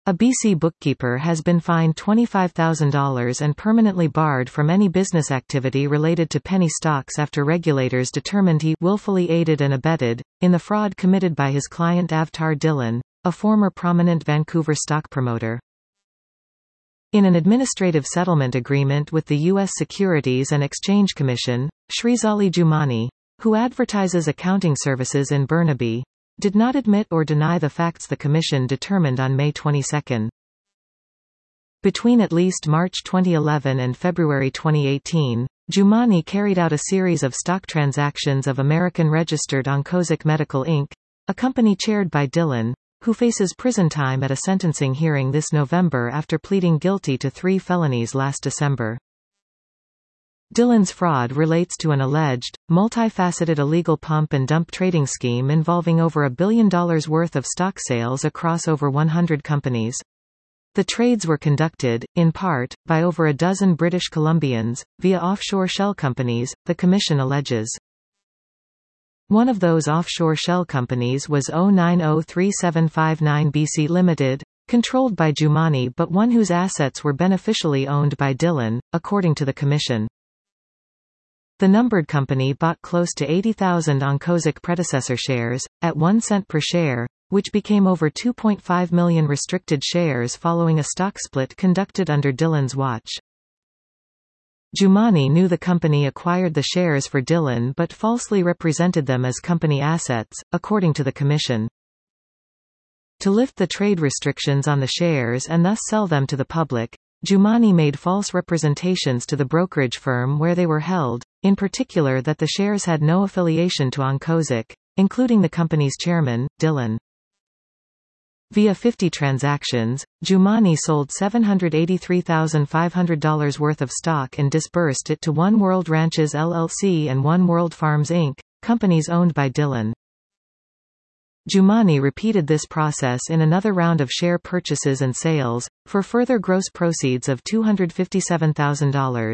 A BC bookkeeper has been fined $25,000 and permanently barred from any business activity related to penny stocks after regulators determined he willfully aided and abetted in the fraud committed by his client Avtar Dhillon, a former prominent Vancouver stock promoter. In an administrative settlement agreement with the U.S. Securities and Exchange Commission, Srizali Jumani, who advertises accounting services in Burnaby, did not admit or deny the facts the Commission determined on May 22. Between at least March 2011 and February 2018, Jumani carried out a series of stock transactions of American-registered Oncozic Medical Inc., a company chaired by Dhillon, who faces prison time at a sentencing hearing this November after pleading guilty to 3 felonies last December. Dhillon's fraud relates to an alleged, multifaceted illegal pump and dump trading scheme involving over $1 billion worth of stock sales across over 100 companies. The trades were conducted, in part, by over a dozen British Columbians, via offshore shell companies, the Commission alleges. One of those offshore shell companies was 0903759 BC Limited, controlled by Jumani but one whose assets were beneficially owned by Dhillon, according to the Commission. The numbered company bought close to 80,000 Oncozic predecessor shares, at 1 cent per share, which became over 2.5 million restricted shares following a stock split conducted under Dhillon's watch. Jumani knew the company acquired the shares for Dhillon but falsely represented them as company assets, according to the Commission. To lift the trade restrictions on the shares and thus sell them to the public, Jumani made false representations to the brokerage firm where they were held, in particular that the shares had no affiliation to Oncozic, including the company's chairman, Dhillon. Via 50 transactions, Jumani sold $783,500 worth of stock and disbursed it to One World Ranches LLC and One World Farms Inc., companies owned by Dhillon. Jumani repeated this process in another round of share purchases and sales, for further gross proceeds of $257,000.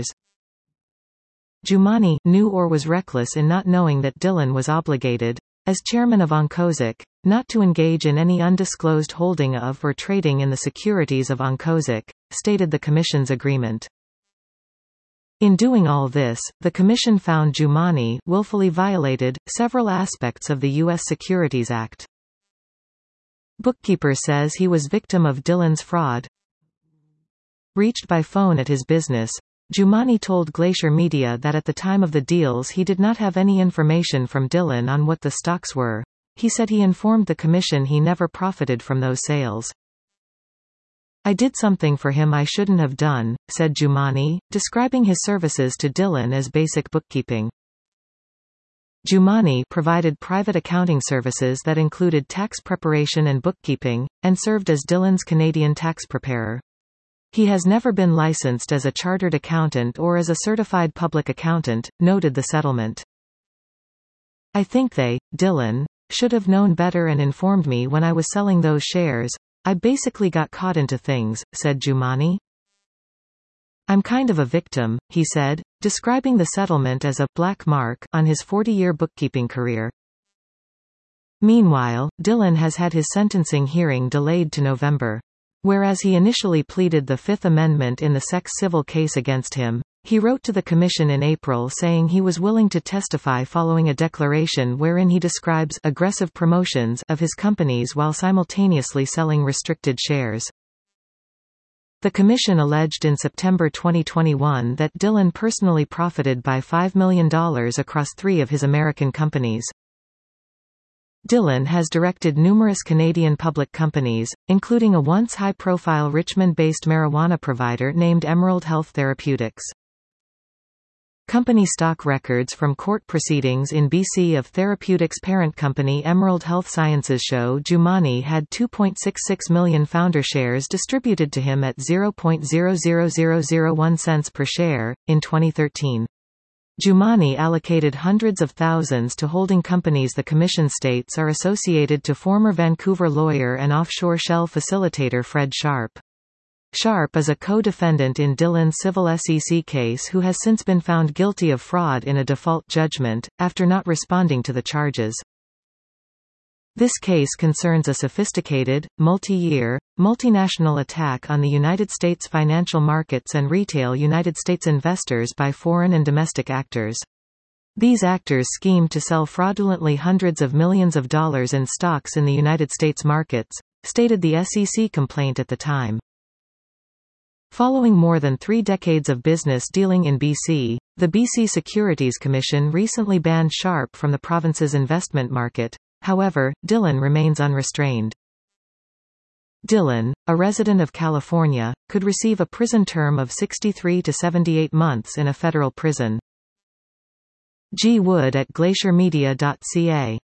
Jumani knew or was reckless in not knowing that Dhillon was obligated, as chairman of Oncozic, not to engage in any undisclosed holding of or trading in the securities of Oncozic, stated the Commission's agreement. In doing all this, the Commission found Jumani willfully violated several aspects of the U.S. Securities Act. Bookkeeper says he was victim of Dhillon's fraud. Reached by phone at his business, Jumani told Glacier Media that at the time of the deals he did not have any information from Dhillon on what the stocks were. He said he informed the Commission he never profited from those sales. "I did something for him I shouldn't have done," said Jumani, describing his services to Dhillon as basic bookkeeping. Jumani provided private accounting services that included tax preparation and bookkeeping, and served as Dhillon's Canadian tax preparer. He has never been licensed as a chartered accountant or as a certified public accountant, noted the settlement. "I think they, Dhillon, should have known better and informed me when I was selling those shares. I basically got caught into things," said Jumani. "I'm kind of a victim," he said, describing the settlement as a black mark on his 40-year bookkeeping career. Meanwhile, Dhillon has had his sentencing hearing delayed to November. Whereas he initially pleaded the Fifth Amendment in the sex civil case against him, he wrote to the Commission in April saying he was willing to testify following a declaration wherein he describes aggressive promotions of his companies while simultaneously selling restricted shares. The Commission alleged in September 2021 that Dhillon personally profited by $5 million across 3 of his American companies. Dhillon has directed numerous Canadian public companies, including a once high-profile Richmond-based marijuana provider named Emerald Health Therapeutics. Company stock records from court proceedings in BC of Therapeutics' parent company Emerald Health Sciences show Jumani had 2.66 million founder shares distributed to him at 0.00001 cents per share, in 2013. Jumani allocated hundreds of thousands to holding companies the Commission states are associated to former Vancouver lawyer and offshore shell facilitator Fred Sharp. Sharp is a co-defendant in Dhillon's civil SEC case who has since been found guilty of fraud in a default judgment, after not responding to the charges. This case concerns a sophisticated, multi-year, multinational attack on the United States financial markets and retail United States investors by foreign and domestic actors. These actors schemed to sell fraudulently hundreds of millions of dollars in stocks in the United States markets, stated the SEC complaint at the time. Following more than 3 decades of business dealing in BC, the BC Securities Commission recently banned Sharp from the province's investment market. However, Dillon remains unrestrained. Dillon, a resident of California, could receive a prison term of 63 to 78 months in a federal prison. G. Wood at glaciermedia.ca